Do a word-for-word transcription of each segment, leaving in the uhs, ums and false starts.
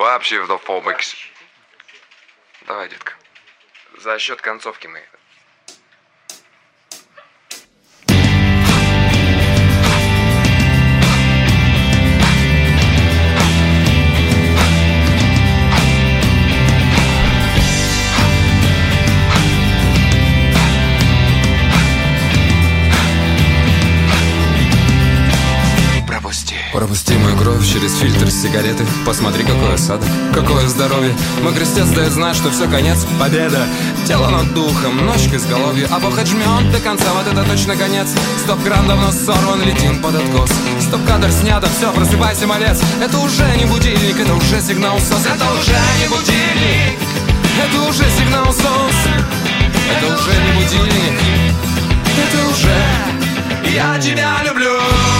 вообще в фобекс. Давай, детка. За счет концовки мы. Пропусти мою кровь через фильтр сигареты. Посмотри, какой осадок, какое здоровье. Мой крестец дает знать, что все, конец, победа. Тело над духом, ночь к изголовью. А Бог отжмет до конца, вот это точно конец. Стоп-кран давно сорван, летим под откос. Стоп-кадр снято, все, просыпайся, малец. Это уже не будильник, это уже сигнал СОС. Это уже не будильник, это уже сигнал СОС. Это уже не будильник, это уже я тебя люблю.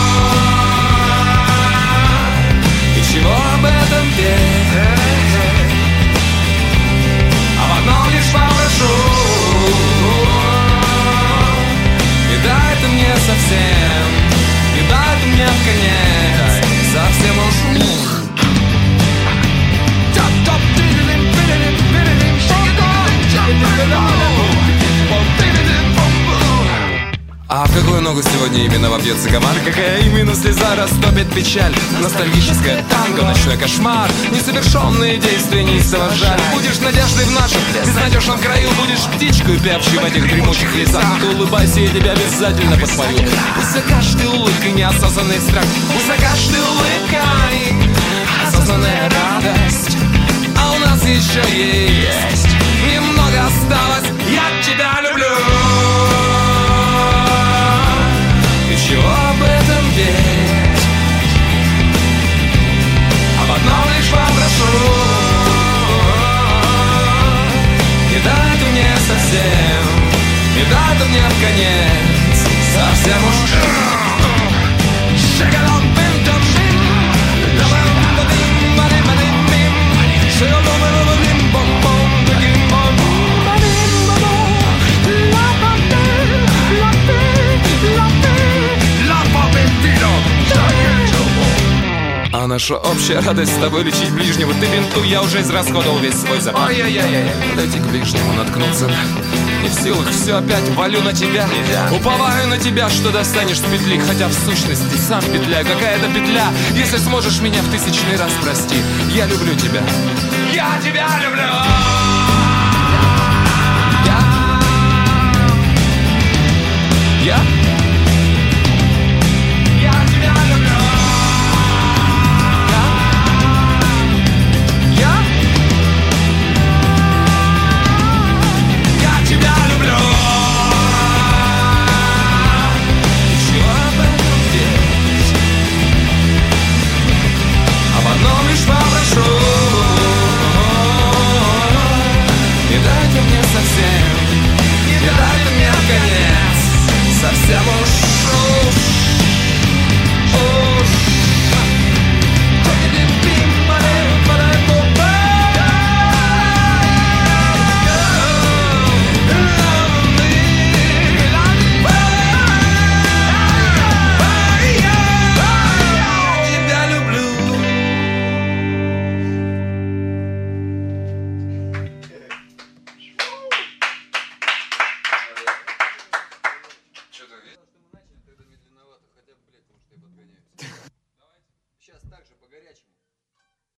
Чего об этом петь? А в одном лишь попрошу: не дай ты мне совсем, не дай ты мне в конец совсем уж. А в какую ногу сегодня именно вобьется комар? Какая именно слеза растопит печаль? Ностальгическое танго, ночной кошмар. Несовершенные действия не совожали. Будешь надеждой в нашем безнадежном краю. Будешь птичкой, певчей в этих дремучих лесах. Ты улыбайся, я тебя обязательно подпою. Пусть за каждой улыбкой неосознанный страх, пусть за каждой улыбкой осознанная радость. А у нас еще есть немного осталось. Я тебя люблю. Чего об этом петь? Об одном лишь попрошу: не дай ты мне совсем, не дай ты мне в конец совсем уж. А наша общая радость с тобой лечить ближнего. Ты бинту, я уже израсходовал весь свой запас. Ай-яй-яй-яй, подойти к ближнему, наткнуться. Не в силах, все опять валю на тебя. Уповаю на тебя, что достанешь с петли. Хотя в сущности сам петля, какая-то петля. Если сможешь меня в тысячный раз прости. Я люблю тебя. Я тебя люблю. Я. Я.